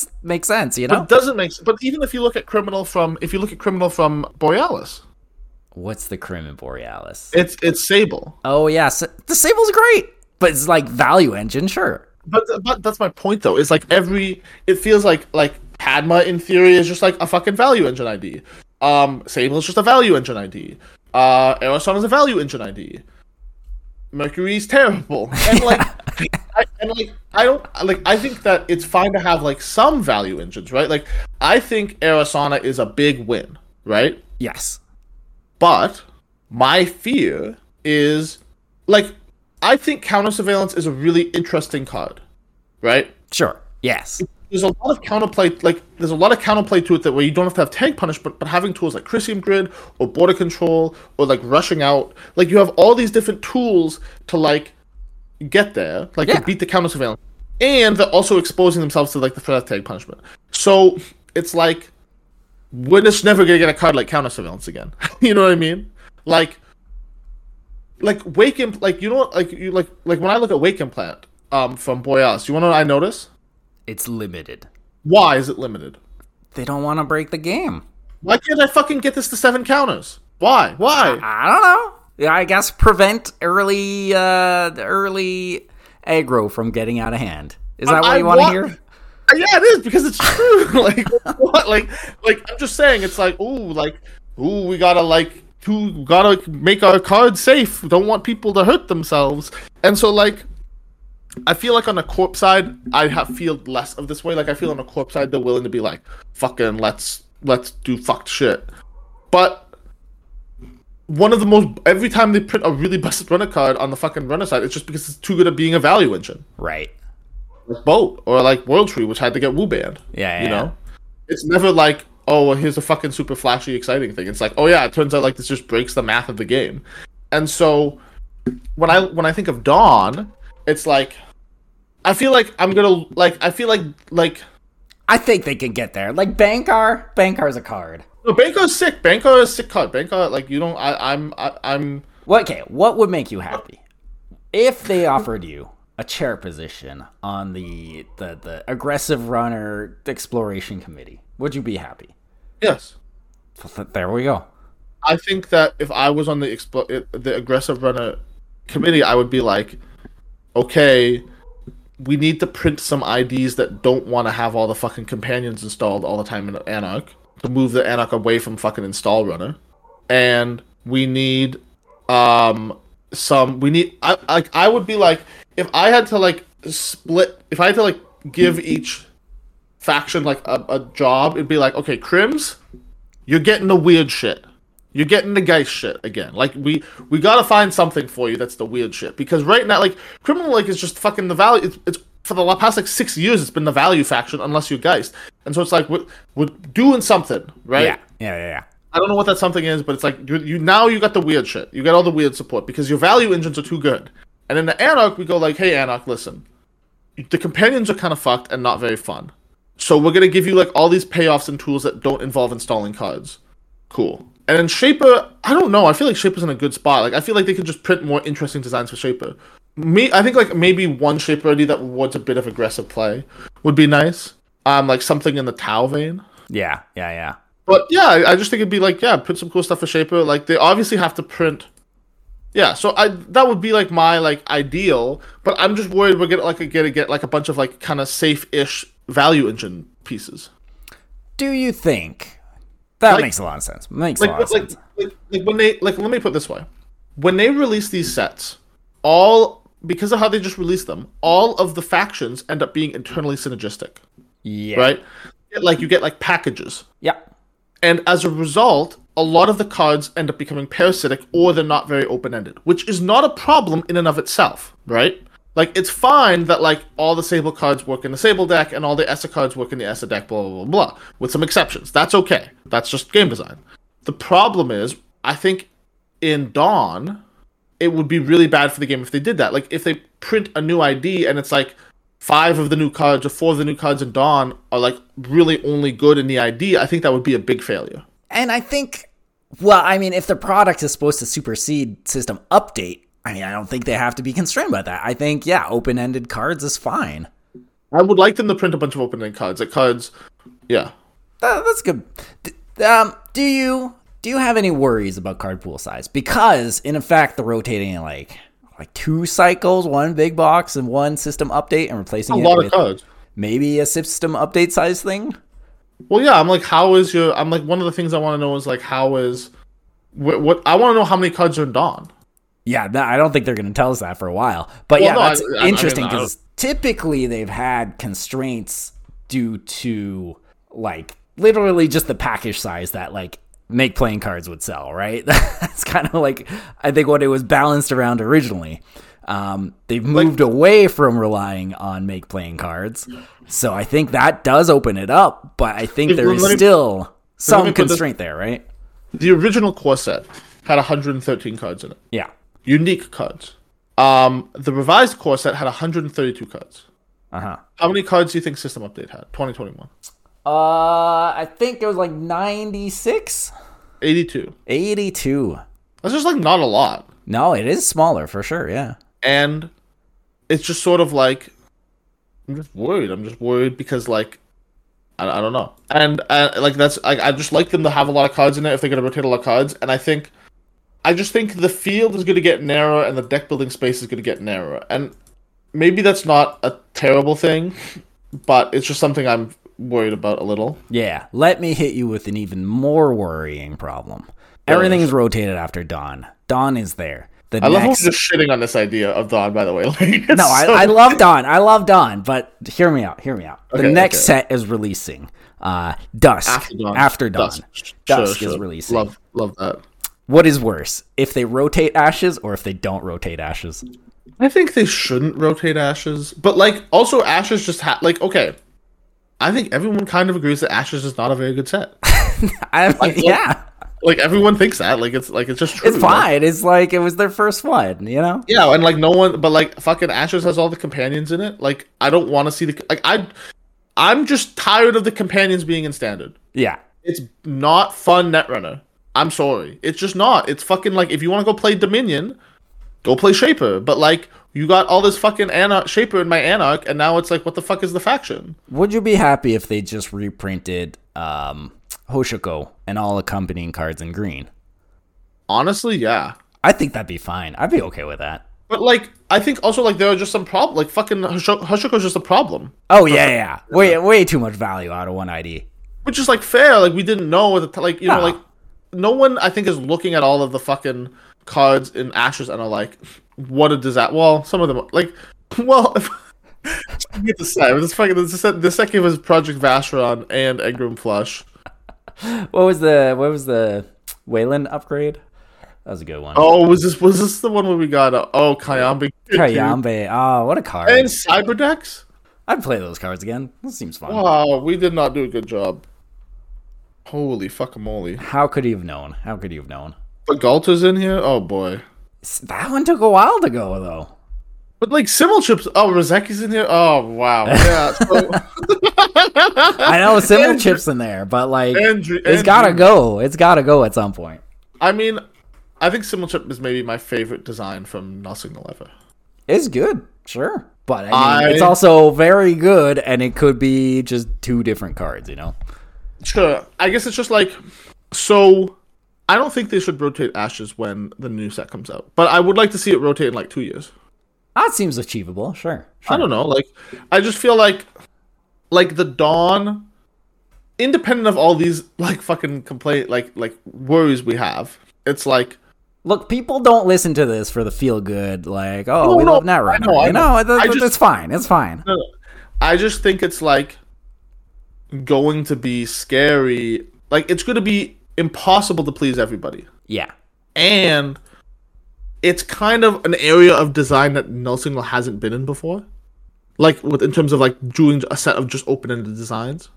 sense. You know, but it doesn't make sense. But even if you look at Criminal from Borealis, What's the Crim and Borealis? It's Sable. Oh, yeah. The Sable's great, but it's like value engine, sure. But that's my point, though. Is like it feels like Padma in theory is just like a fucking value engine ID. Sable is just a value engine ID. Aeroson is a value engine ID. Mercury's terrible, and I think that it's fine to have like some value engines, right? Like I think Aerosana is a big win, right? Yes. But my fear is like I think Counter Surveillance is a really interesting card, right? Sure. Yes. There's a lot of counterplay to it that where you don't have to have tank punish, but having tools like Chrysium Grid or border control or like rushing out, like you have all these different tools to like get there, to beat the counter surveillance, and they're also exposing themselves to like the threat of tank punishment. So it's like we're just never gonna get a card like counter surveillance again. You know what I mean? Like Wake like you know what like when I look at Wake Implant from Borealis, you wanna know what I notice? It's limited. Why is it limited? They don't want to break the game. Why can't I fucking get this to 7 counters? Why? I don't know. Yeah, I guess prevent early aggro from getting out of hand. Is that what you want to hear? Yeah, it is because it's true. Like what? Like I'm just saying. It's like we gotta make our cards safe. Don't want people to hurt themselves. And so like. I feel like on the corp side, feel less of this way. Like I feel on the corp side, they're willing to be like, "Fucking let's do fucked shit." But one of the most every time they print a really busted runner card on the fucking runner side, it's just because it's too good at being a value engine. Right. Like Boat or like World Tree, which had to get Wu banned. Yeah. You know, it's never like, oh, well, here's a fucking super flashy, exciting thing. It's like, oh yeah, it turns out like this just breaks the math of the game. And so when I think of Dawn, it's like. I feel like I'm gonna I think they can get there. Like Bankar's a card. No, Bankar's sick. Bankar is a sick card. Bankar, like you don't. I'm. Okay, what would make you happy if they offered you a chair position on the aggressive runner exploration committee? Would you be happy? Yes. There we go. I think that if I was on the aggressive runner committee, I would be like, okay. We need to print some IDs that don't want to have all the fucking companions installed all the time in Anarch to move the Anarch away from fucking install runner, and we need I would be like if I had to give each faction like a job, it'd be like, okay, Crims, you're getting the weird shit. You're getting the Geist shit again. Like we gotta find something for you that's the weird shit because right now, like Criminal Lake is just fucking the value. It's for the past like 6 years. It's been the value faction unless you're Geist, and so it's like we're doing something, right? Yeah. I don't know what that something is, but it's like you now you got the weird shit. You got all the weird support because your value engines are too good. And in the Anarch, we go like, hey Anarch, listen, the companions are kind of fucked and not very fun. So we're gonna give you like all these payoffs and tools that don't involve installing cards. Cool. And then Shaper, I don't know. I feel like Shaper's in a good spot. Like I feel like they could just print more interesting designs for Shaper. I think like maybe one Shaper ID that rewards a bit of aggressive play would be nice. Like something in the Tau vein. Yeah. But yeah, I just think it'd be like, yeah, print some cool stuff for Shaper. Like they obviously have to print. Yeah, so that would be like my like ideal. But I'm just worried we're gonna get like a bunch of like kind of safe-ish value engine pieces. Do you think? That makes a lot of sense. Like when they let me put it this way. When they release these sets, because of how they just released them, all of the factions end up being internally synergistic. Yeah. Right? You get like packages. Yeah. And as a result, a lot of the cards end up becoming parasitic or they're not very open-ended, which is not a problem in and of itself, right? Like, it's fine that, like, all the Sable cards work in the Sable deck and all the Essa cards work in the Essa deck, blah, blah, blah, blah, with some exceptions. That's okay. That's just game design. The problem is, I think in Dawn, it would be really bad for the game if they did that. Like, if they print a new ID and it's like 5 of the new cards or 4 of the new cards in Dawn are, like, really only good in the ID, I think that would be a big failure. And I think, well, I mean, if the product is supposed to supersede system update, I mean, I don't think they have to be constrained by that. I think, yeah, open-ended cards is fine. I would like them to print a bunch of open-ended cards. Like cards, yeah. That's good. Do you Do you have any worries about card pool size? Because in effect, they're rotating in like 2 cycles, 1 big box and 1 system update, and replacing A it lot with of cards. maybe a system update size thing. Well, yeah, I'm like, I'm like, one of the things I want to know is like, what I want to know how many cards are in Dawn. Yeah, I don't think they're going to tell us that for a while. But Well, no, that's I interesting mean, because typically they've had constraints due to like literally just the package size that like make playing cards would sell, right? That's kind of like, I think, what it was balanced around originally. They've moved away from relying on make playing cards. So I think that does open it up, but I think there is still some constraint there, right? The original core set had 113 cards in it. Yeah. Unique cards. The revised core set had 132 cards. Uh-huh. How many cards do you think System Update had? 2021. I think it was like 96? 82. 82. That's just like not a lot. No, it is smaller for sure, yeah. And it's just sort of like, I'm just worried because like, I don't know. And like that's, I just like them to have a lot of cards in it if they're going to rotate a lot of cards. And I just think the field is going to get narrower and the deck building space is going to get narrower. And maybe that's not a terrible thing, but it's just something I'm worried about a little. Yeah, let me hit you with an even more worrying problem. Everything is rotated after Dawn. Dawn is there. I love how we're just shitting on this idea of Dawn, by the way. Like, no, I love Dawn. I love Dawn, but hear me out. The next set is releasing. Dusk. After Dawn. Dusk is releasing. Love that. What is worse, if they rotate Ashes or if they don't rotate Ashes? I think they shouldn't rotate Ashes, but like also Ashes just like okay. I think everyone kind of agrees that Ashes is not a very good set. Yeah. Like everyone thinks that. Like it's just true. It's fine. It's like it was their first one, you know? Yeah, and like no one but like fucking Ashes has all the companions in it. Like I don't want to see I'm just tired of the companions being in standard. Yeah. It's not fun Netrunner. I'm sorry. It's just not. It's fucking like if you want to go play Dominion, go play Shaper. But like you got all this fucking Shaper in my Anarch, and now it's like, what the fuck is the faction? Would you be happy if they just reprinted Hoshiko and all accompanying cards in green? Honestly, yeah. I think that'd be fine. I'd be okay with that. But like, I think also like there are just some problem. Like fucking Hoshiko's just a problem. Oh yeah. Way too much value out of one ID. Which is like fair. Like we didn't know like you know like no one I think is looking at all of the fucking cards in Ashes and are like, what a disaster. Well, some of them like, well, I get to say the second was Project Vacheron and Engram Flush. What was the Wayland upgrade? That was a good one. Oh, was this the one where we got Kayambe? Kayambe. Oh, what a card. And Cyberdex? I'd play those cards again. This seems fun. Wow, we did not do a good job. Holy fucking How could you have known? But Galta's in here? Oh boy. That one took a while to go though. But like Simulchips, Rozeki's in here. Oh wow, yeah. So... I know Simulchips in there, but like it's gotta go. It's gotta go at some point. I mean, I think Simulchip is maybe my favorite design from Null Signal ever. It's good, sure, but I mean, it's also very good, and it could be just 2 different cards, you know. Sure, I guess it's just like so. I don't think they should rotate Ashes when the new set comes out, but I would like to see it rotate in like 2 years. That seems achievable. Sure. I don't know. Like, I just feel like the Dawn, independent of all these like fucking complaint, like worries we have, it's like, look, people don't listen to this for the feel good. Like, we love Netrunner. I know. It's fine. It's fine. No. I just think it's like going to be scary. Like, it's going to be impossible to please everybody. Yeah. And it's kind of an area of design that Null Signal hasn't been in before. Like, in terms of, like, doing a set of just open-ended designs.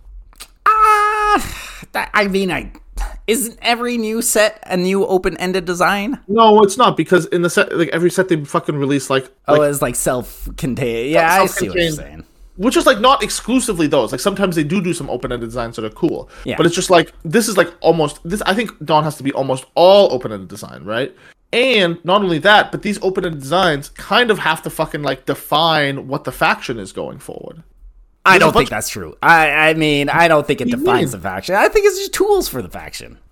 Isn't every new set a new open-ended design? No, it's not, because in the set, like, every set they fucking release, like... it's, like, self-contained. Yeah, I see what you're saying. Which is, like, not exclusively those. Like, sometimes they do some open-ended designs that are cool. Yeah. But it's just, like, this is, like, almost... I think Dawn has to be almost all open-ended design, right? And not only that, but these open-ended designs kind of have to fucking, like, define what the faction is going forward. I don't think that's true. I mean, I don't think it defines the faction. I think it's just tools for the faction.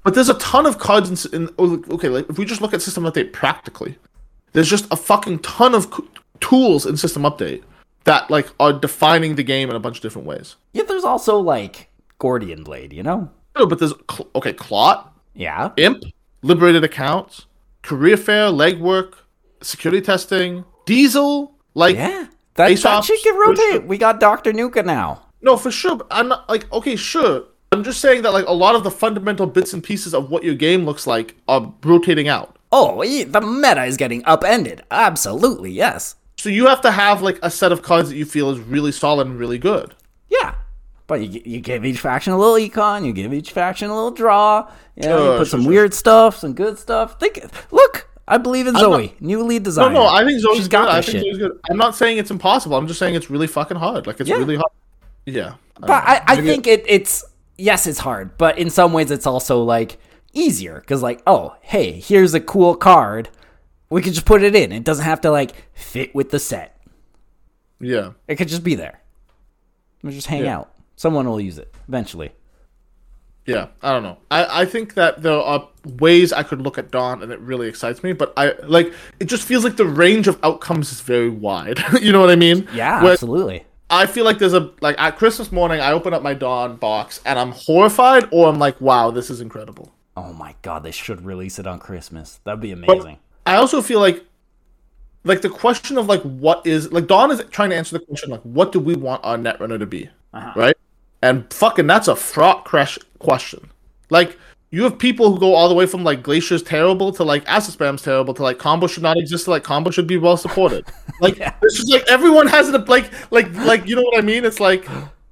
But there's a ton of cards okay, like if we just look at System Update practically, there's just a fucking ton of tools in System Update that like are defining the game in a bunch of different ways. Yeah, there's also like Gordian Blade, you know? No, but there's Clot, Yeah. Imp, Liberated Accounts, Career Fair, Legwork, Security Testing, Diesel, like Yeah. That shit can rotate. We got Dr. Nuka now. No, for sure. But I'm not like, okay, sure. I'm just saying that like a lot of the fundamental bits and pieces of what your game looks like are rotating out. Oh, the meta is getting upended. Absolutely, yes. So you have to have like a set of cards that you feel is really solid and really good. Yeah. But you give each faction a little econ, you give each faction a little draw, you put some weird stuff, some good stuff. Look, I believe in Zoe, new lead designer. No, I think Zoe's She's good. got I this think shit. Zoe's good. I'm not saying it's impossible. I'm just saying it's really fucking hard. Like it's really hard. Yeah. But I think it's yes, it's hard, but in some ways it's also like easier because like, oh, hey, here's a cool card. We could just put it in. It doesn't have to like fit with the set. Yeah. It could just be there. We'll just hang out. Someone will use it eventually. Yeah, I don't know. I think that there are ways I could look at Dawn and it really excites me, but it just feels like the range of outcomes is very wide. You know what I mean? Yeah, absolutely. I feel like there's at Christmas morning I open up my Dawn box and I'm horrified or I'm like, wow, this is incredible. Oh my god, they should release it on Christmas. That'd be amazing. But I also feel like the question of like what is like Dawn is trying to answer the question like what do we want our Netrunner to be, right? And fucking that's a fraught question. Like you have people who go all the way from like Glacier's terrible to like Acid Spam's terrible to like combo should not exist to like combo should be well supported. Like it's just like everyone has it like you know what I mean? It's like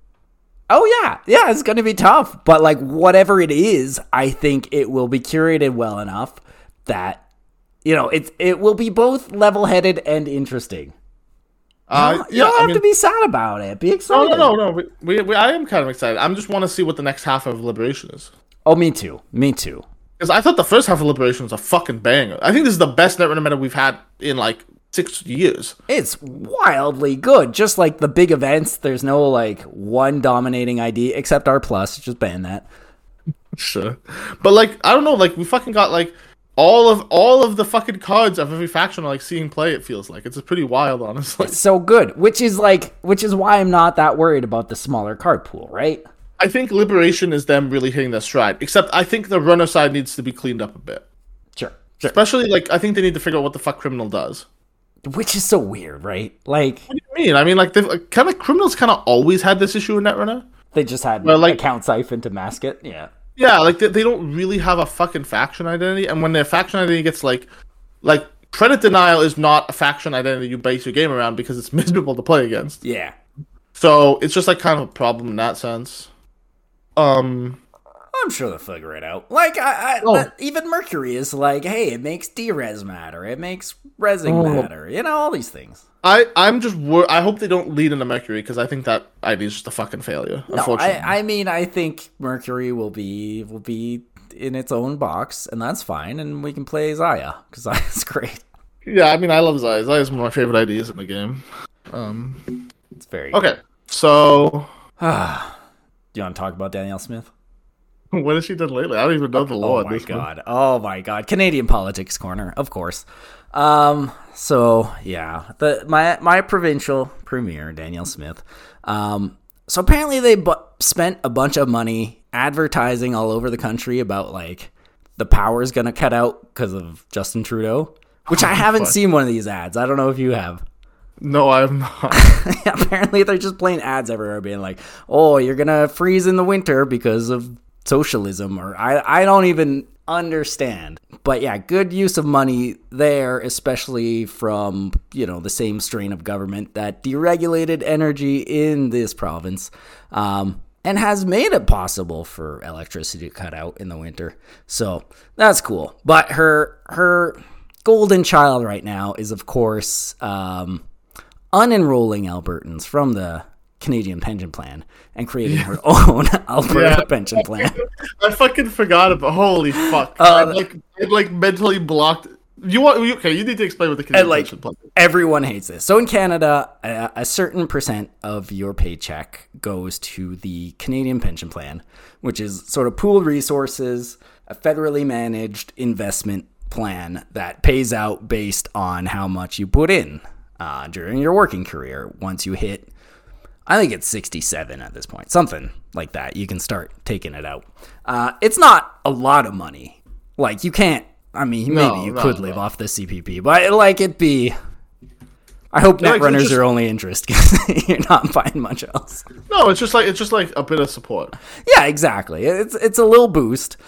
oh yeah, it's gonna be tough. But like whatever it is, I think it will be curated well enough that it will be both level-headed and interesting. You don't have to be sad about it. Be excited. No. I am kind of excited. I just want to see what the next half of Liberation is. Oh, me too. Because I thought the first half of Liberation was a fucking banger. I think this is the best Netrunner meta we've had in like 6 years. It's wildly good. Just like the big events, there's no like one dominating ID except R+. Just ban that. Sure. But like, I don't know, like we fucking got like all of the fucking cards of every faction are like seeing play, it feels like. It's pretty wild, honestly. It's so good. Which is why I'm not that worried about the smaller card pool, right? I think Liberation is them really hitting their stride. Except I think the runner side needs to be cleaned up a bit. Sure. Especially like I think they need to figure out what the fuck Criminal does. Which is so weird, right? Like what do you mean? I mean like they've kind of Criminals kind of always had this issue in Netrunner. They just had account siphon to mask it. Yeah. Yeah, like they don't really have a fucking faction identity, and when their faction identity gets like Credit Denial is not a faction identity you base your game around because it's miserable to play against. Yeah. So it's just like kind of a problem in that sense. I'm sure they'll figure it out. Like, even Mercury is like, hey, it makes D-Res matter. It makes Resing matter. You know, all these things. I'm just I hope they don't lead into Mercury because I think that idea is just a fucking failure. Unfortunately. I mean, I think Mercury will be in its own box, and that's fine, and we can play Zaya because Zaya's great. Yeah, I mean, I love Zaya. Zaya's one of my favorite ideas in the game. It's very okay. So, do you want to talk about Danielle Smith? What has she done lately? I don't even know the law. Oh my god! Canadian politics corner, of course. So yeah, my provincial premier, Danielle Smith. So apparently they spent a bunch of money advertising all over the country about like the power is gonna cut out because of Justin Trudeau, which I haven't seen one of these ads. I don't know if you have. No, I have not. Apparently they're just playing ads everywhere being like, oh, you're gonna freeze in the winter because of socialism, or I don't even understand. But yeah, good use of money there, especially from, the same strain of government that deregulated energy in this province, and has made it possible for electricity to cut out in the winter. So that's cool. But her golden child right now is, of course, unenrolling Albertans from the Canadian pension plan and creating her own Alberta pension plan. I fucking forgot about. Holy fuck! I mentally blocked. You need to explain what the Canadian pension plan is. Everyone hates this. So in Canada, a certain percent of your paycheck goes to the Canadian pension plan, which is sort of pooled resources a federally managed investment plan that pays out based on how much you put in during your working career. Once you hit, I think it's 67 at this point, something like that, you can start taking it out. It's not a lot of money. Like, you can't, I mean, maybe you could live off the CPP, but like, it'd be, I hope Netrunners are your only interest, because you're not buying much else. No, it's just like a bit of support. Yeah, exactly. It's a little boost.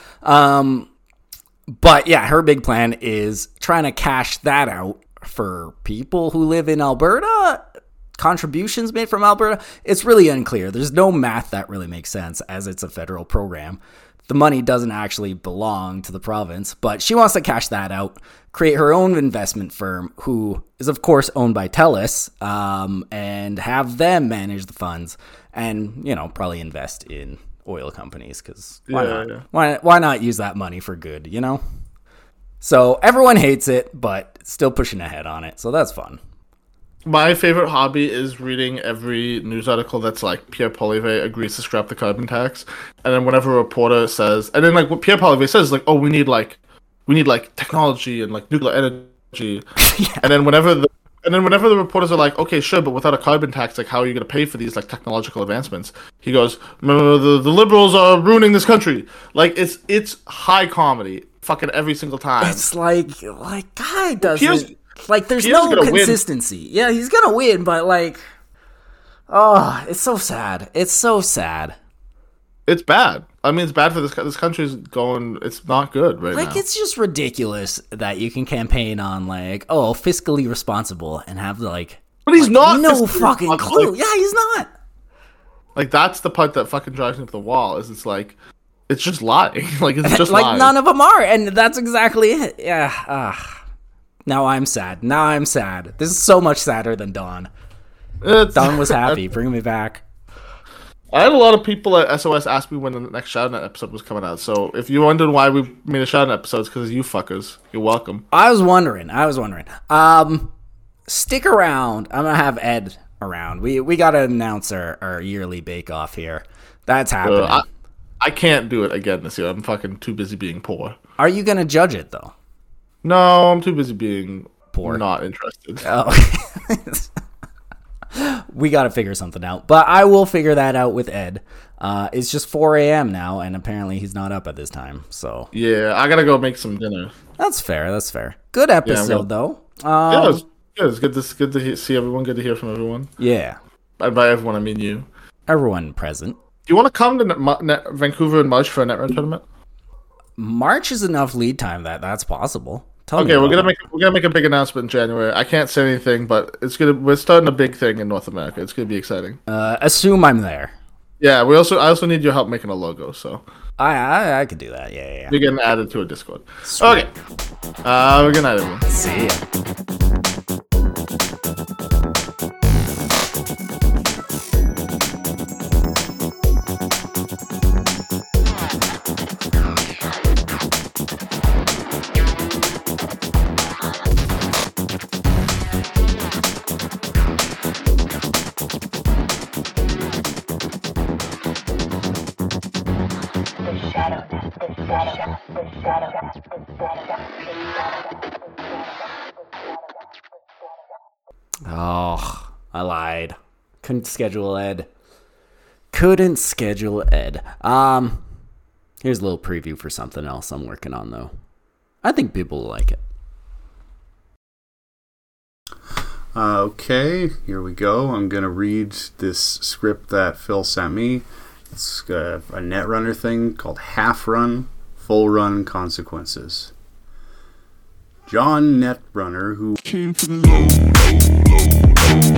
But yeah, her big plan is trying to cash that out for people who live in Alberta. Contributions made from Alberta. It's really unclear. There's no math that really makes sense, as it's a federal program. The money doesn't actually belong to the province, but she wants to cash that out, create her own investment firm, who is of course owned by TELUS, and have them manage the funds, and probably invest in oil companies, because why not? Yeah. Why not use that money for good? So everyone hates it, but still pushing ahead on it. So that's fun. My favorite hobby is reading every news article that's like Pierre Poilievre agrees to scrap the carbon tax, and then whenever a reporter says, and then like what Pierre Poilievre says is like, oh, we need like technology and like nuclear energy, yeah. and then whenever the reporters are like, okay, sure, but without a carbon tax, like how are you going to pay for these like technological advancements? He goes, the liberals are ruining this country. Like it's high comedy, fucking every single time. It's like guy doesn't. Like, there's no consistency. Win. Yeah, he's gonna win, but like, oh, it's so sad. It's so sad. It's bad. I mean, it's bad for this country's going. It's not good right now. Like, it's just ridiculous that you can campaign on like, oh, fiscally responsible, and have like, but he's not. No fucking clue. Yeah, he's not. Like, that's the part that fucking drives me up the wall. Is it's like, it's just lying. Like, it's just like lying. None of them are, and that's exactly it. Yeah. Now I'm sad. This is so much sadder than Dawn. Dawn was happy. Bring me back. I had a lot of people at SOS ask me when the next Shadownet episode was coming out. So if you wondered why we made a Shadownet episode, it's because of you fuckers. You're welcome. I was wondering. Stick around. I'm going to have Ed around. We got to announce our yearly bake-off here. That's happening. I can't do it again this year. I'm fucking too busy being poor. Are you going to judge it, though? No, I'm too busy being poor. Not interested. Oh. We got to figure something out. But I will figure that out with Ed. It's just 4 a.m. now, and apparently he's not up at this time. So yeah, I got to go make some dinner. That's fair. Good episode, though. Yeah, it's good to see everyone. Good to hear from everyone. Yeah. And by everyone, I mean you. Everyone present. Do you want to come to Vancouver in March for a Netrun tournament? March is enough lead time that's possible. Okay, we're gonna make a big announcement in January. I can't say anything, but we're starting a big thing in North America. It's gonna be exciting. Assume I'm there. Yeah, I also need your help making a logo. So I could do that. Yeah. You're getting added to a Discord. Sweet. Okay. Good night, everyone. See ya. Oh, I lied. Couldn't schedule Ed. Here's a little preview for something else I'm working on, though. I think people will like it. Okay, here we go. I'm going to read this script that Phil sent me. It's a Netrunner thing called Half Run, Full Run Consequences. John Netrunner, who came from low,